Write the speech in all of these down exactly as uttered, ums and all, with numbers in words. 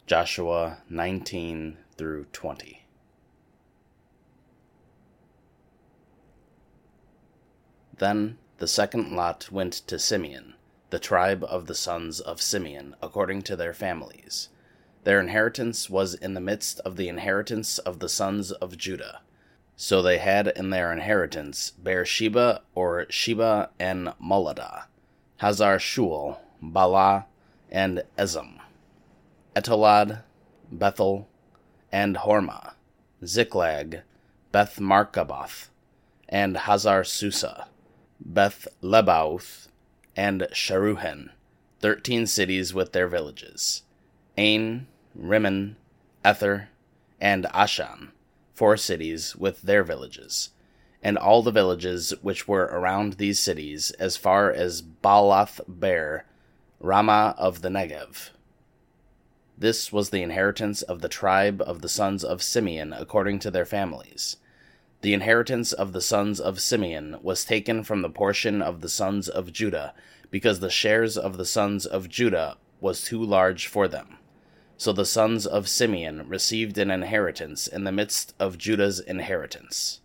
Joshua nineteen through twenty. Then the second lot went to Simeon, the tribe of the sons of Simeon, according to their families. Their inheritance was in the midst of the inheritance of the sons of Judah. So they had in their inheritance Beersheba, or Sheba, and Moladah, Hazar Shual, Bala, and Ezem, Etolad, Bethel, and Hormah, Ziklag, Beth Markaboth, and Hazar Susa, Beth Lebaoth, and Sharuhen, thirteen cities with their villages, Ain, Rimmon, Ether, and Ashan, four cities with their villages, and all the villages which were around these cities as far as Baalath Beer, Ramah of the Negev. This was the inheritance of the tribe of the sons of Simeon according to their families. The inheritance of the sons of Simeon was taken from the portion of the sons of Judah, because the shares of the sons of Judah was too large for them. So the sons of Simeon received an inheritance in the midst of Judah's inheritance.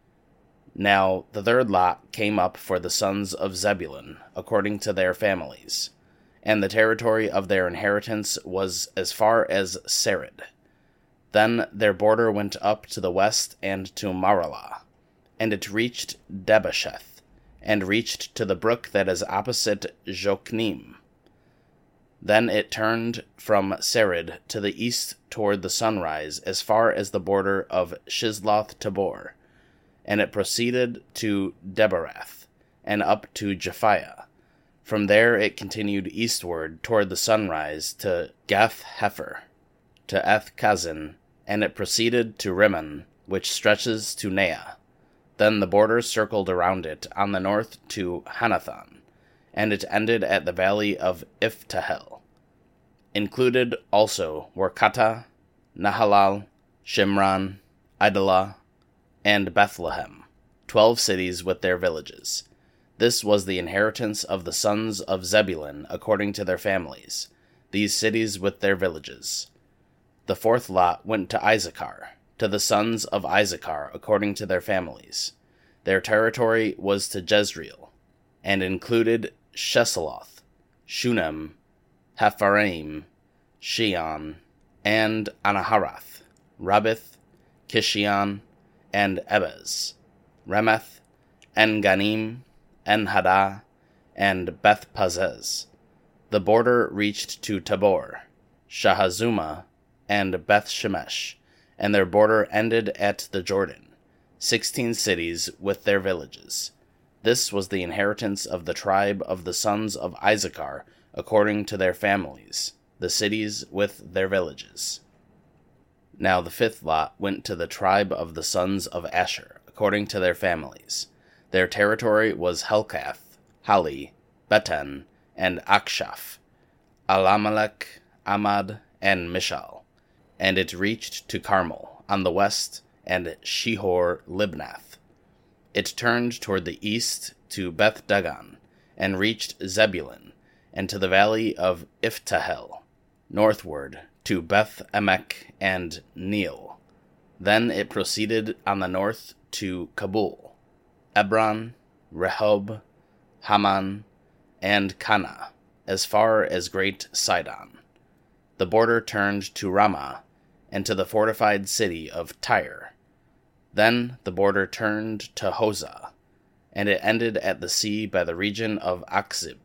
Now the third lot came up for the sons of Zebulun, according to their families, and the territory of their inheritance was as far as Sarid. Then their border went up to the west and to Maralah, and it reached Debasheth, and reached to the brook that is opposite Jokneam. Then it turned from Sarid to the east toward the sunrise as far as the border of Shizloth Tabor, and it proceeded to Debarath, and up to Japhiah. From there it continued eastward toward the sunrise to Gath Hefer, to Eth Kazin, and it proceeded to Rimmon, which stretches to Neah. Then the border circled around it on the north to Hanathon, and it ended at the valley of Iftahel. Included also were Kata, Nahalal, Shimron, Idalah, and Bethlehem, twelve cities with their villages. This was the inheritance of the sons of Zebulun according to their families, these cities with their villages. The fourth lot went to Issachar, to the sons of Issachar according to their families. Their territory was to Jezreel, and included Sheseloth, Shunem, Hapharaim, Sheon, and Anaharath, Rabbith, Kishion, and Ebez, Remeth, En-Ganim, En-Hadah, and Beth-Pazez. The border reached to Tabor, Shahazuma, and Beth-Shemesh, and their border ended at the Jordan, sixteen cities with their villages. This was the inheritance of the tribe of the sons of Issachar according to their families, the cities with their villages. Now the fifth lot went to the tribe of the sons of Asher according to their families. Their territory was Helkath, Hali, Beten, and Akshaph, Alamelech, Amad, and Mishal, and it reached to Carmel on the west and Shihor Libnath. It turned toward the east to Beth Dagon, and reached Zebulun, and to the valley of Iftahel, northward to Beth Emek and Neel. Then it proceeded on the north to Kabul, Ebron, Rehob, Haman, and Cana, as far as Great Sidon. The border turned to Ramah, and to the fortified city of Tyre. Then the border turned to Hosah, and it ended at the sea by the region of Akzib.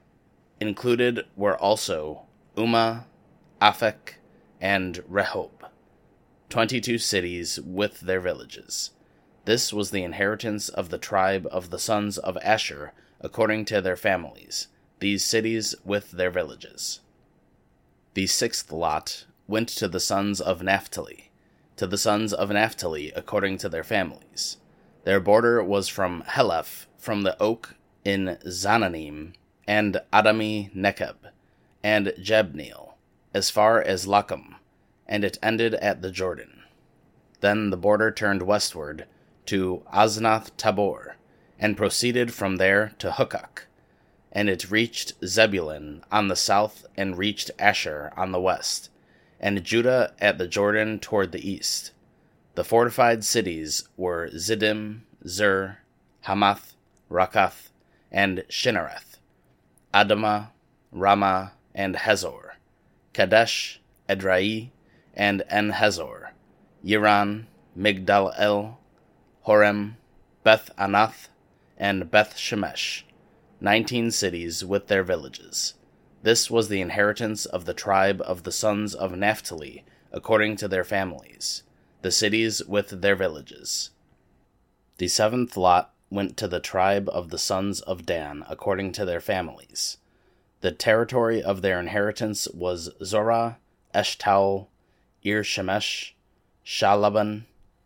Included were also Umah, Aphek, and Rehob, twenty-two cities with their villages. This was the inheritance of the tribe of the sons of Asher according to their families, these cities with their villages. The sixth lot went to the sons of Naphtali, to the sons of Naphtali according to their families. Their border was from Heleph, from the oak in Zananim, and Adami Nekeb, and Jabneel, as far as Lacham, and it ended at the Jordan. Then the border turned westward to Aznath Tabor, and proceeded from there to Hukok, and it reached Zebulun on the south and reached Asher on the west, and Judah at the Jordan toward the east. The fortified cities were Ziddim, Zur, Hamath, Rakath, and Shinnereth, Adamah, Ramah, and Hazor, Kadesh, Edrei, and En-Hazor, Yiran, Migdal-El, Horem, Beth-Anath, and Beth-Shemesh, nineteen cities with their villages. This was the inheritance of the tribe of the sons of Naphtali, according to their families, the cities with their villages. The seventh lot went to the tribe of the sons of Dan, according to their families. The territory of their inheritance was Zorah, Eshtaol, Ir-Shemesh, Shalaban,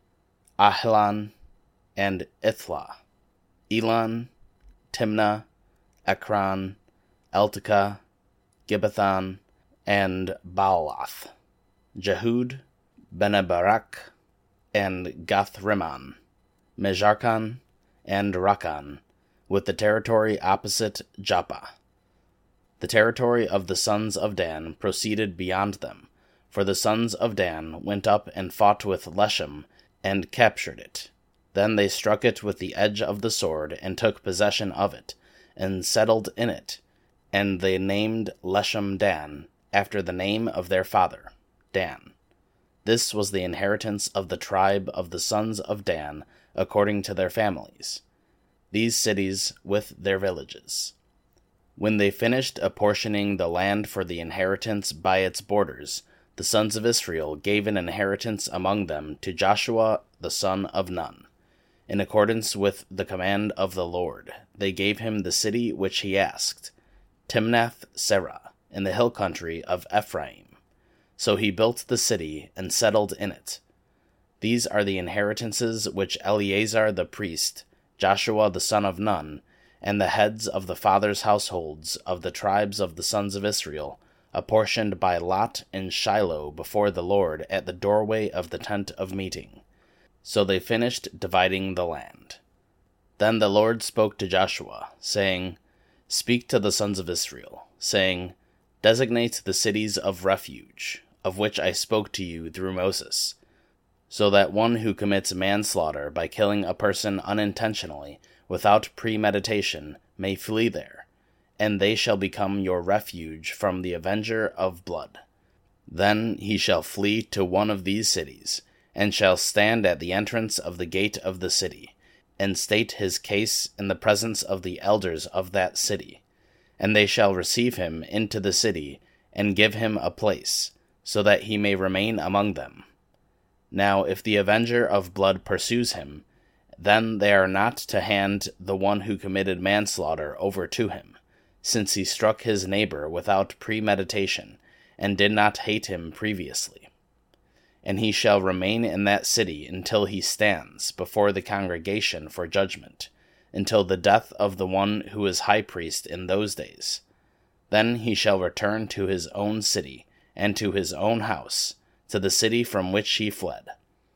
Ahilan, and Ithlah, Elon, Timnah, Ekron, Eltekah, Gibbethon, and Baalath, Jehud, Beneberak, and Gath-Rimmon, Mejarkon, and Rakan, with the territory opposite Joppa. The territory of the sons of Dan proceeded beyond them, for the sons of Dan went up and fought with Leshem, and captured it. Then they struck it with the edge of the sword, and took possession of it, and settled in it, and they named Leshem Dan, after the name of their father, Dan. This was the inheritance of the tribe of the sons of Dan, according to their families, these cities with their villages. When they finished apportioning the land for the inheritance by its borders, the sons of Israel gave an inheritance among them to Joshua the son of Nun. In accordance with the command of the Lord, they gave him the city which he asked, Timnath-Serah, in the hill country of Ephraim. So he built the city and settled in it. These are the inheritances which Eleazar the priest, Joshua the son of Nun, and the heads of the fathers' households of the tribes of the sons of Israel, apportioned by lot in Shiloh before the Lord at the doorway of the tent of meeting. So they finished dividing the land. Then the Lord spoke to Joshua, saying, Speak to the sons of Israel, saying, Designate the cities of refuge, of which I spoke to you through Moses, so that one who commits manslaughter by killing a person unintentionally, without premeditation, may flee there, and they shall become your refuge from the avenger of blood. Then he shall flee to one of these cities, and shall stand at the entrance of the gate of the city, and state his case in the presence of the elders of that city. And they shall receive him into the city, and give him a place, so that he may remain among them. Now if the avenger of blood pursues him, then they are not to hand the one who committed manslaughter over to him, since he struck his neighbor without premeditation, and did not hate him previously. And he shall remain in that city until he stands before the congregation for judgment, until the death of the one who is high priest in those days. Then he shall return to his own city, and to his own house, to the city from which he fled.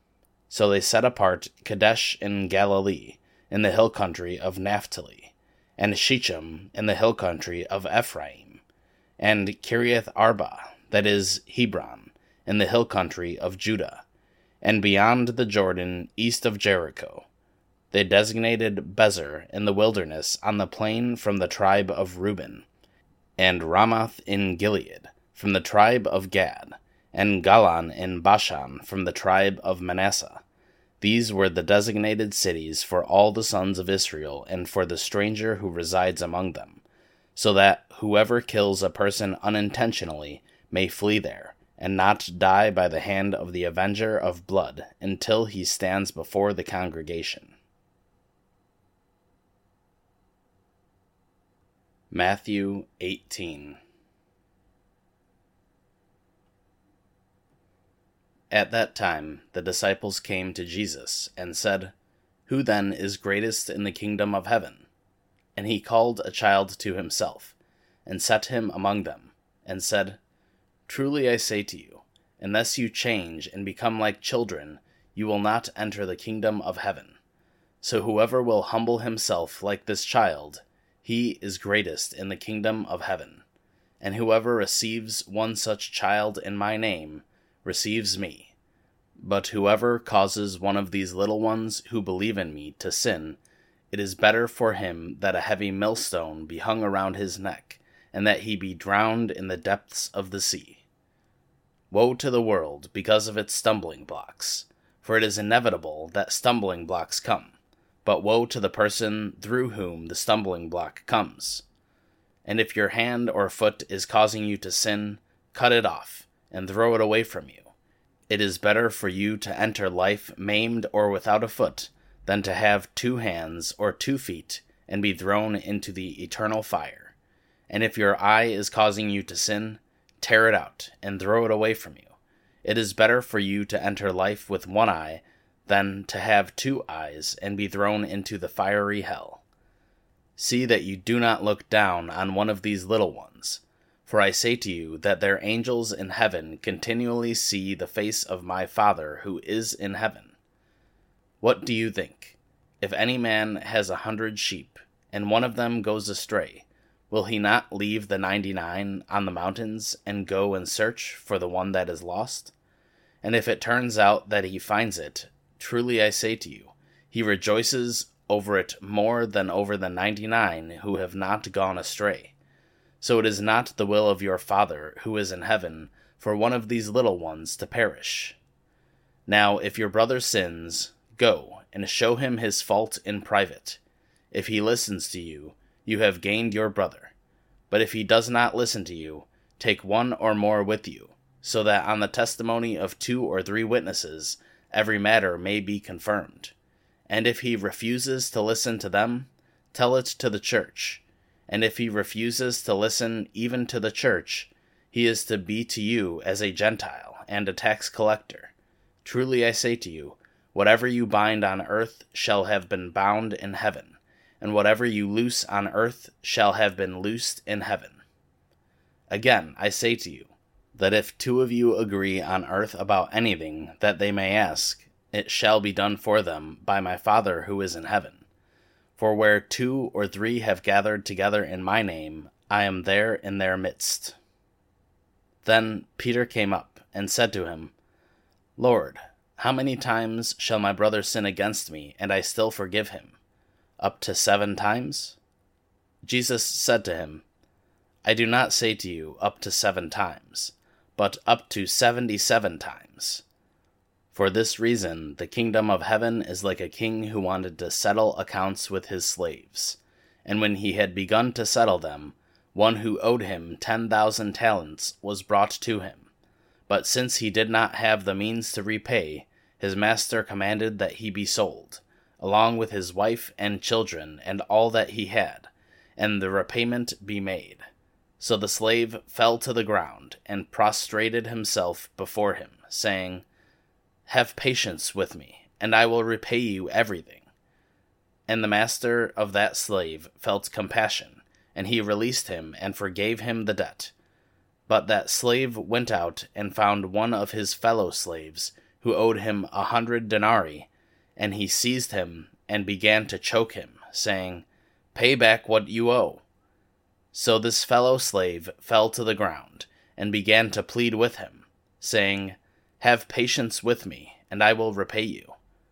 So they set apart Kadesh in Galilee, in the hill country of Naphtali, and Shechem in the hill country of Ephraim, and Kiriath Arba, that is, Hebron, in the hill country of Judah, and beyond the Jordan east of Jericho. They designated Bezer in the wilderness on the plain from the tribe of Reuben, and Ramoth in Gilead from the tribe of Gad, and Golan in Bashan from the tribe of Manasseh. These were the designated cities for all the sons of Israel and for the stranger who resides among them, so that whoever kills a person unintentionally may flee there, and not die by the hand of the avenger of blood until he stands before the congregation. Matthew eighteen. At that time the disciples came to Jesus, and said, Who then is greatest in the kingdom of heaven? And he called a child to himself, and set him among them, and said, Truly I say to you, unless you change and become like children, you will not enter the kingdom of heaven. So whoever will humble himself like this child, he is greatest in the kingdom of heaven. And whoever receives one such child in my name receives me. But whoever causes one of these little ones who believe in me to sin, it is better for him that a heavy millstone be hung around his neck, and that he be drowned in the depths of the sea. Woe to the world because of its stumbling blocks, for it is inevitable that stumbling blocks come, but woe to the person through whom the stumbling block comes. And if your hand or foot is causing you to sin, cut it off, and throw it away from you. It is better for you to enter life maimed or without a foot, than to have two hands or two feet, and be thrown into the eternal fire. And if your eye is causing you to sin, tear it out, and throw it away from you. It is better for you to enter life with one eye, than to have two eyes, and be thrown into the fiery hell. See that you do not look down on one of these little ones. For I say to you that their angels in heaven continually see the face of my Father who is in heaven. What do you think? If any man has a hundred sheep, and one of them goes astray, will he not leave the ninety-nine on the mountains, and go and search for the one that is lost? And if it turns out that he finds it, truly I say to you, he rejoices over it more than over the ninety-nine who have not gone astray. So it is not the will of your Father who is in heaven for one of these little ones to perish. Now if your brother sins, go and show him his fault in private. If he listens to you, you have gained your brother. But if he does not listen to you, take one or more with you, so that on the testimony of two or three witnesses every matter may be confirmed. And if he refuses to listen to them, tell it to the church. And if he refuses to listen even to the church, he is to be to you as a Gentile and a tax collector. Truly I say to you, whatever you bind on earth shall have been bound in heaven, and whatever you loose on earth shall have been loosed in heaven. Again, I say to you, that if two of you agree on earth about anything that they may ask, it shall be done for them by my Father who is in heaven. For where two or three have gathered together in my name, I am there in their midst. Then Peter came up and said to him, Lord, how many times shall my brother sin against me, and I still forgive him? Up to seven times? Jesus said to him, I do not say to you up to seven times, but up to seventy-seven times. For this reason, the kingdom of heaven is like a king who wanted to settle accounts with his slaves. And when he had begun to settle them, one who owed him ten thousand talents was brought to him. But since he did not have the means to repay, his master commanded that he be sold, along with his wife and children and all that he had, and the repayment be made. So the slave fell to the ground and prostrated himself before him, saying, Have patience with me, and I will repay you everything. And the master of that slave felt compassion, and he released him and forgave him the debt. But that slave went out and found one of his fellow slaves, who owed him a hundred denarii, and he seized him and began to choke him, saying, Pay back what you owe. So this fellow slave fell to the ground, and began to plead with him, saying, Have patience with me, and I will repay you.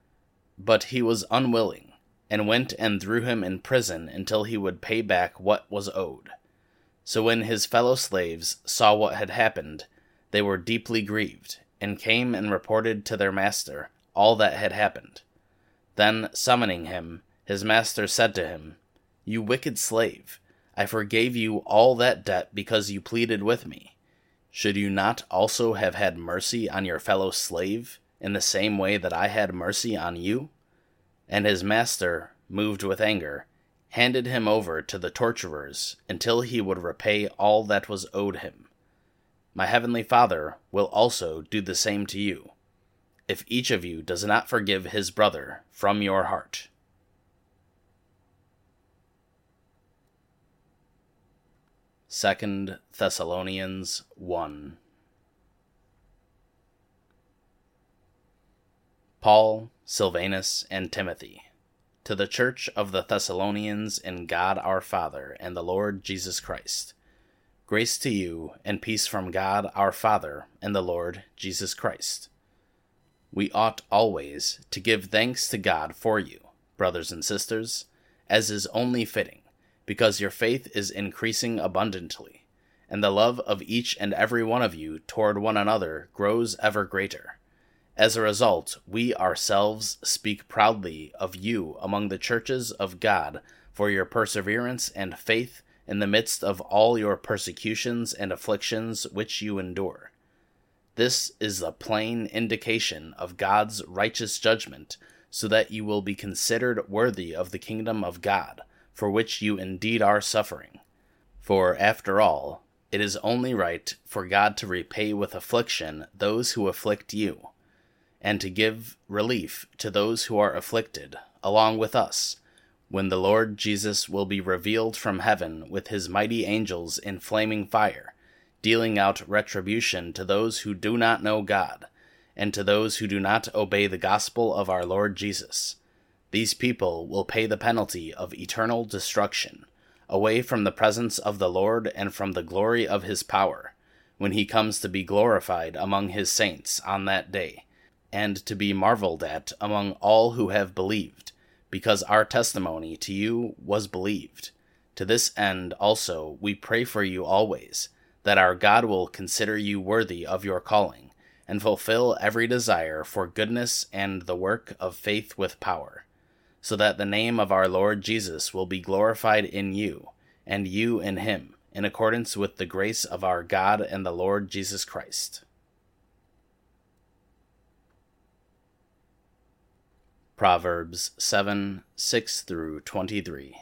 But he was unwilling, and went and threw him in prison until he would pay back what was owed. So when his fellow slaves saw what had happened, they were deeply grieved, and came and reported to their master all that had happened. Then, summoning him, his master said to him, You wicked slave, I forgave you all that debt because you pleaded with me. Should you not also have had mercy on your fellow slave, in the same way that I had mercy on you? And his master, moved with anger, handed him over to the torturers until he would repay all that was owed him. My heavenly Father will also do the same to you, if each of you does not forgive his brother from your heart. Second Thessalonians one. Paul, Silvanus, and Timothy, to the church of the Thessalonians in God our Father and the Lord Jesus Christ. Grace to you, and peace from God our Father and the Lord Jesus Christ. We ought always to give thanks to God for you, brothers and sisters, as is only fitting, because your faith is increasing abundantly, and the love of each and every one of you toward one another grows ever greater. As a result, we ourselves speak proudly of you among the churches of God for your perseverance and faith in the midst of all your persecutions and afflictions which you endure. This is a plain indication of God's righteous judgment, so that you will be considered worthy of the kingdom of God, for which you indeed are suffering. For, after all, it is only right for God to repay with affliction those who afflict you, and to give relief to those who are afflicted, along with us, when the Lord Jesus will be revealed from heaven with his mighty angels in flaming fire, dealing out retribution to those who do not know God, and to those who do not obey the gospel of our Lord Jesus. These people will pay the penalty of eternal destruction, away from the presence of the Lord and from the glory of his power, when he comes to be glorified among his saints on that day, and to be marveled at among all who have believed, because our testimony to you was believed. To this end also we pray for you always, that our God will consider you worthy of your calling, and fulfill every desire for goodness and the work of faith with power, so that the name of our Lord Jesus will be glorified in you, and you in him, in accordance with the grace of our God and the Lord Jesus Christ. Proverbs seven, six through twenty-three.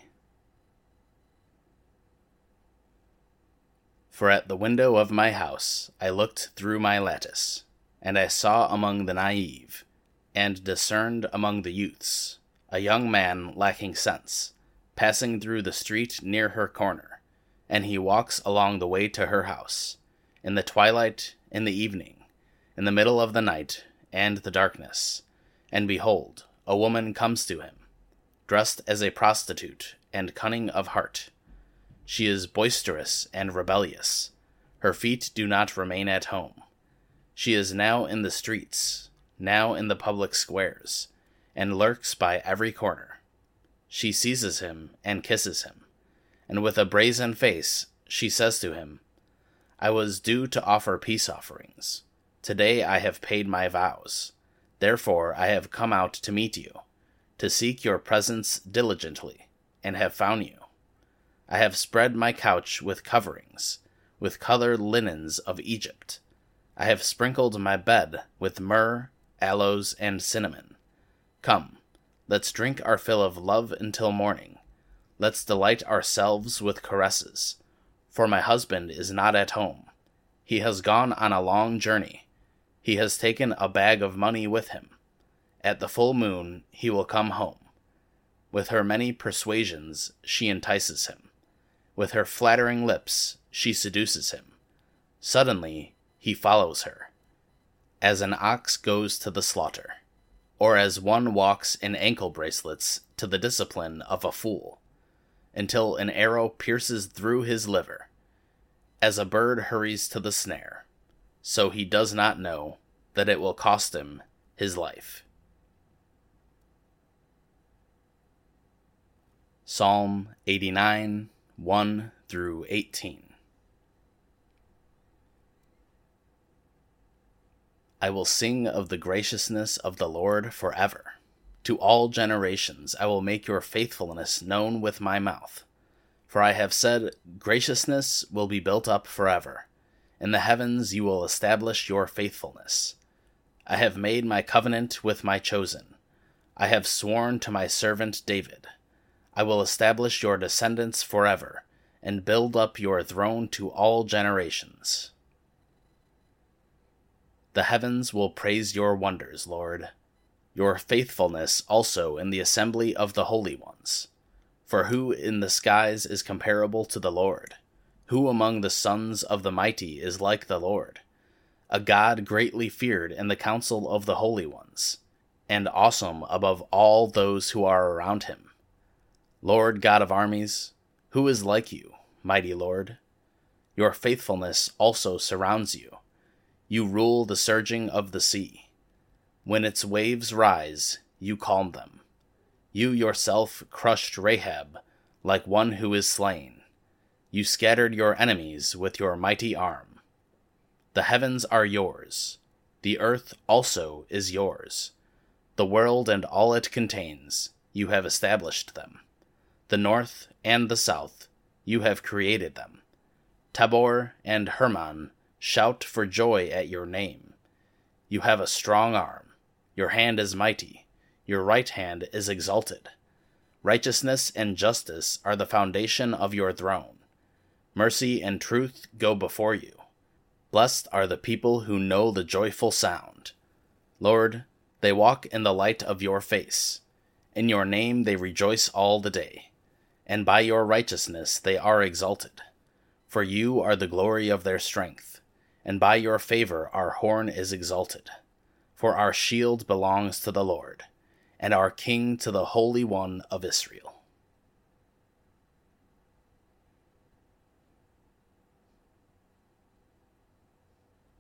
For at the window of my house I looked through my lattice, and I saw among the naive, and discerned among the youths, a young man lacking sense, passing through the street near her corner, and he walks along the way to her house, in the twilight, in the evening, in the middle of the night, and the darkness, and behold, a woman comes to him, dressed as a prostitute and cunning of heart. She is boisterous and rebellious. Her feet do not remain at home. She is now in the streets, now in the public squares, and lurks by every corner. She seizes him and kisses him, and with a brazen face she says to him, I was due to offer peace offerings. Today I have paid my vows. Therefore I have come out to meet you, to seek your presence diligently, and have found you. I have spread my couch with coverings, with colored linens of Egypt. I have sprinkled my bed with myrrh, aloes, and cinnamon. Come, let's drink our fill of love until morning. Let's delight ourselves with caresses. For my husband is not at home. He has gone on a long journey. He has taken a bag of money with him. At the full moon he will come home. With her many persuasions she entices him. With her flattering lips she seduces him. Suddenly he follows her, as an ox goes to the slaughter, or as one walks in ankle bracelets to the discipline of a fool, until an arrow pierces through his liver. As a bird hurries to the snare, so he does not know that it will cost him his life. Psalm eighty-nine, one through eighteen. I will sing of the graciousness of the Lord forever. To all generations I will make your faithfulness known with my mouth. For I have said, graciousness will be built up forever. In the heavens you will establish your faithfulness. I have made my covenant with my chosen. I have sworn to my servant David. I will establish your descendants forever, and build up your throne to all generations. The heavens will praise your wonders, Lord, your faithfulness also in the assembly of the holy ones. For who in the skies is comparable to the Lord? Who among the sons of the mighty is like the Lord? A God greatly feared in the council of the holy ones, and awesome above all those who are around him. Lord God of armies, who is like you, mighty Lord? Your faithfulness also surrounds you. You rule the surging of the sea. When its waves rise, you calm them. You yourself crushed Rahab like one who is slain. You scattered your enemies with your mighty arm. The heavens are yours. The earth also is yours. The world and all it contains, you have established them. The north and the south, you have created them. Tabor and Hermon shout for joy at your name. You have a strong arm. Your hand is mighty. Your right hand is exalted. Righteousness and justice are the foundation of your throne. Mercy and truth go before you. Blessed are the people who know the joyful sound. Lord, they walk in the light of your face. In your name they rejoice all the day, and by your righteousness they are exalted. For you are the glory of their strength, and by your favor our horn is exalted. For our shield belongs to the Lord, and our King to the Holy One of Israel.